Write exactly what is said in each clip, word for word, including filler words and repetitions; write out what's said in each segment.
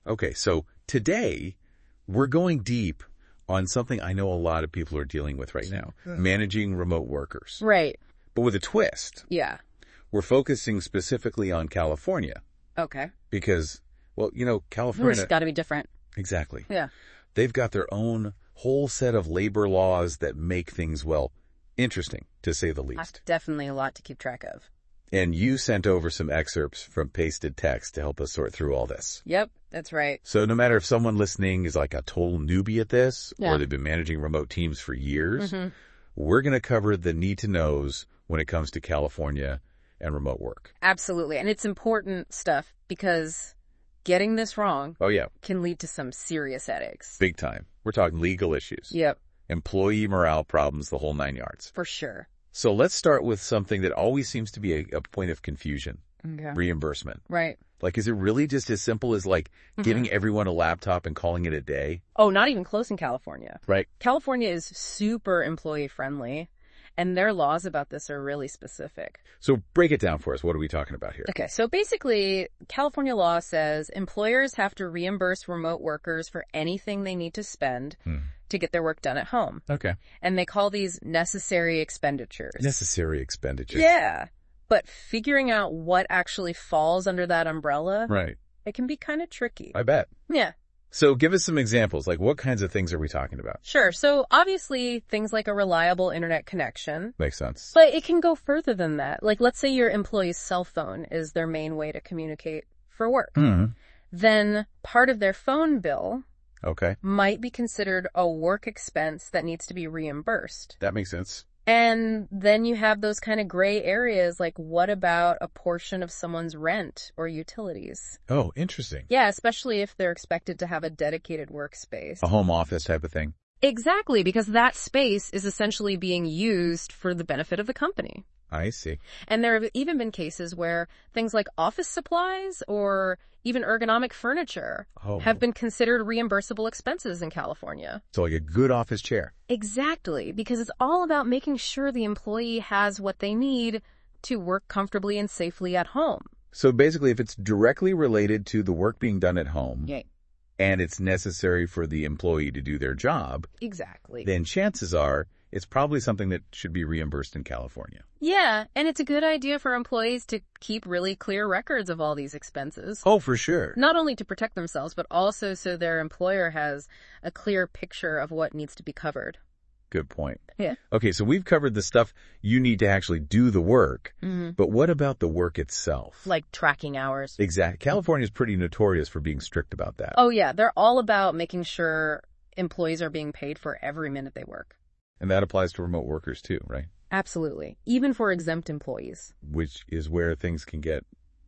Okay, so today we're going deep on something I know a lot of people are dealing with right now, managing remote workers. Right. But with a twist. Yeah. We're focusing specifically on California. Okay. Because, well, you know, California... It's got to be different. Exactly. Yeah. They've got their own whole set of labor laws that make things, well, interesting, to say the least. That's definitely a lot to keep track of. And you sent over some excerpts from pasted text to help us sort through all this. Yep, that's right. So no matter if someone listening is like a total newbie at this, yeah. or they've been managing remote teams for years, mm-hmm. we're going to cover the need-to-knows when it comes to California and remote work. Absolutely. And it's important stuff because getting this wrong oh, yeah. can lead to some serious headaches. Big time. We're talking legal issues. Yep. Employee morale problems, the whole nine yards. For sure. So let's start with something that always seems to be a, a point of confusion. Okay. Reimbursement. Right. Like, is it really just as simple as, like, mm-hmm. giving everyone a laptop and calling it a day? Oh, not even close in California. Right. California is super employee-friendly, and their laws about this are really specific. So break it down for us. What are we talking about here? Okay, so basically, California law says employers have to reimburse remote workers for anything they need to spend hmm. to get their work done at home. Okay. And they call these necessary expenditures. Necessary expenditures. Yeah. But figuring out what actually falls under that umbrella, right, it can be kind of tricky. I bet. Yeah. So give us some examples. Like, what kinds of things are we talking about? Sure. So obviously things like a reliable internet connection. Makes sense. But it can go further than that. Like, let's say your employee's cell phone is their main way to communicate for work. Mm-hmm. Then part of their phone bill okay. might be considered a work expense that needs to be reimbursed. That makes sense. And then you have those kind of gray areas, like what about a portion of someone's rent or utilities? Oh, interesting. Yeah, especially if they're expected to have a dedicated workspace. A home office type of thing. Exactly, because that space is essentially being used for the benefit of the company. I see. And there have even been cases where things like office supplies or even ergonomic furniture oh. have been considered reimbursable expenses in California. So like a good office chair. Exactly, because it's all about making sure the employee has what they need to work comfortably and safely at home. So basically, if it's directly related to the work being done at home, yeah. and it's necessary for the employee to do their job, exactly, then chances are it's probably something that should be reimbursed in California. Yeah, and it's a good idea for employees to keep really clear records of all these expenses. Oh, for sure. Not only to protect themselves, but also so their employer has a clear picture of what needs to be covered. Good point. Yeah. Okay, so we've covered the stuff you need to actually do the work, mm-hmm. but what about the work itself? Like tracking hours. Exactly. California is pretty notorious for being strict about that. Oh, yeah. They're all about making sure employees are being paid for every minute they work. And that applies to remote workers too, right? Absolutely. Even for exempt employees. Which is where things can get,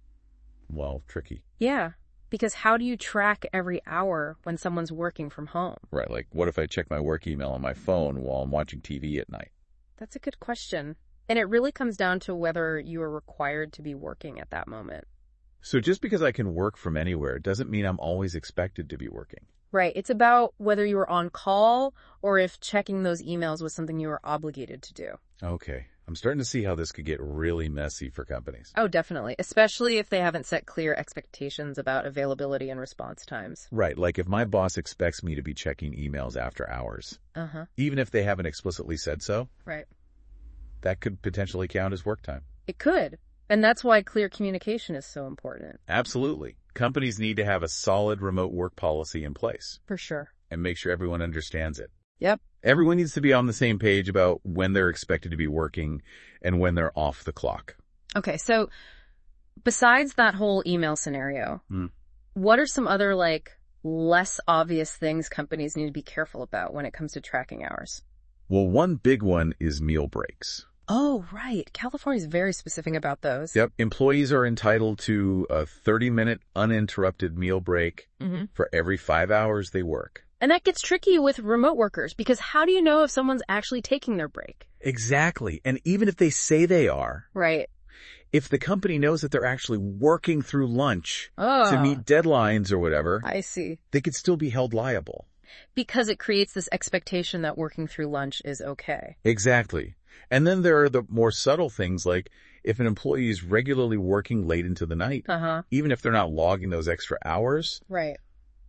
well, tricky. Yeah. Because how do you track every hour when someone's working from home? Right. Like, what if I check my work email on my phone while I'm watching T V at night? That's a good question. And it really comes down to whether you are required to be working at that moment. So just because I can work from anywhere doesn't mean I'm always expected to be working. Right. It's about whether you were on call or if checking those emails was something you were obligated to do. Okay. I'm starting to see how this could get really messy for companies. Oh, definitely. Especially if they haven't set clear expectations about availability and response times. Right. Like if my boss expects me to be checking emails after hours, uh-huh. even if they haven't explicitly said so, right, that could potentially count as work time. It could. And that's why clear communication is so important. Absolutely. Companies need to have a solid remote work policy in place. For sure. And make sure everyone understands it. Yep. Everyone needs to be on the same page about when they're expected to be working and when they're off the clock. Okay, so besides that whole email scenario, mm. what are some other, like, less obvious things companies need to be careful about when it comes to tracking hours? Well, one big one is meal breaks. Oh, right. California is very specific about those. Yep. Employees are entitled to a thirty-minute uninterrupted meal break mm-hmm. for every five hours they work. And that gets tricky with remote workers because how do you know if someone's actually taking their break? Exactly. And even if they say they are. Right. If the company knows that they're actually working through lunch oh, to meet deadlines or whatever. I see. They could still be held liable. Because it creates this expectation that working through lunch is okay. Exactly. And then there are the more subtle things like if an employee is regularly working late into the night, uh-huh. even if they're not logging those extra hours, right.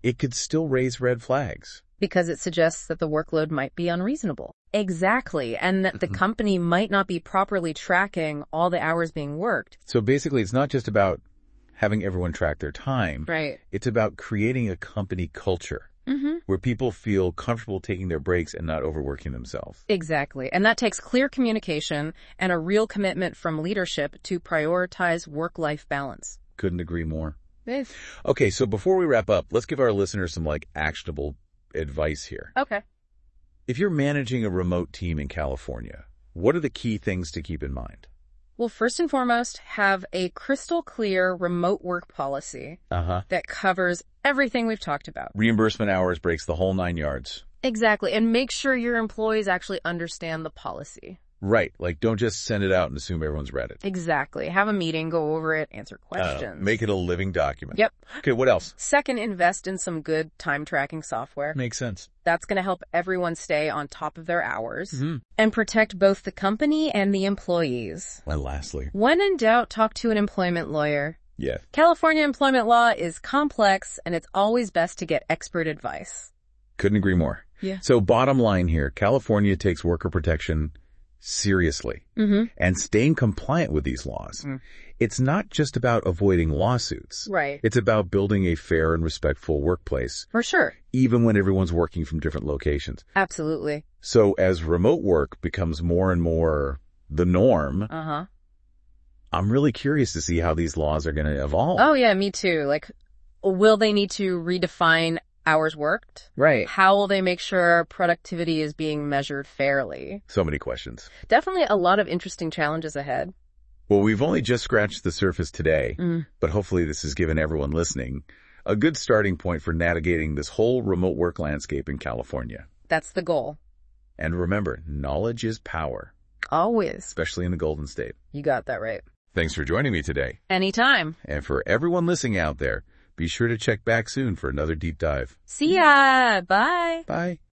it could still raise red flags. Because it suggests that the workload might be unreasonable. Exactly. And that the company might not be properly tracking all the hours being worked. So basically, it's not just about having everyone track their time. Right. It's about creating a company culture Mm-hmm. where people feel comfortable taking their breaks and not overworking themselves. Exactly. And that takes clear communication and a real commitment from leadership to prioritize work-life balance. Couldn't agree more. Yes. Okay, so before we wrap up, let's give our listeners some, like, actionable advice here. Okay. If you're managing a remote team in California, what are the key things to keep in mind? Well, first and foremost, have a crystal clear remote work policy Uh-huh. that covers everything we've talked about. Reimbursement hours breaks the whole nine yards. Exactly. And make sure your employees actually understand the policy. Right. Like, don't just send it out and assume everyone's read it. Exactly. Have a meeting, go over it, answer Uh, questions. make it a living document. Yep. Okay, what else? Second, invest in some good time tracking software. Makes sense. That's going to help everyone stay on top of their hours Mm-hmm. and protect both the company and the employees. And lastly, When in doubt, talk to an employment lawyer. yeah. California employment law is complex, and it's always best to get expert advice. Couldn't agree more. Yeah. So bottom line here, California takes worker protection seriously Mm-hmm. and staying compliant with these laws. Mm. It's not just about avoiding lawsuits. Right. It's about building a fair and respectful workplace, For sure. even when everyone's working from different locations. Absolutely. So as remote work becomes more and more the norm, Uh-huh. I'm really curious to see how these laws are going to evolve. Oh, yeah, me too. Like, will they need to redefine hours worked? Right. How will they make sure productivity is being measured fairly? So many questions. Definitely a lot of interesting challenges ahead. Well, we've only just scratched the surface today, Mm. but hopefully this has given everyone listening a good starting point for navigating this whole remote work landscape in California. That's the goal. And remember, knowledge is power, Always. especially in the Golden State. You got that right. Thanks for joining me today. Anytime. And for everyone listening out there, be sure to check back soon for another deep dive. See ya. Bye. Bye.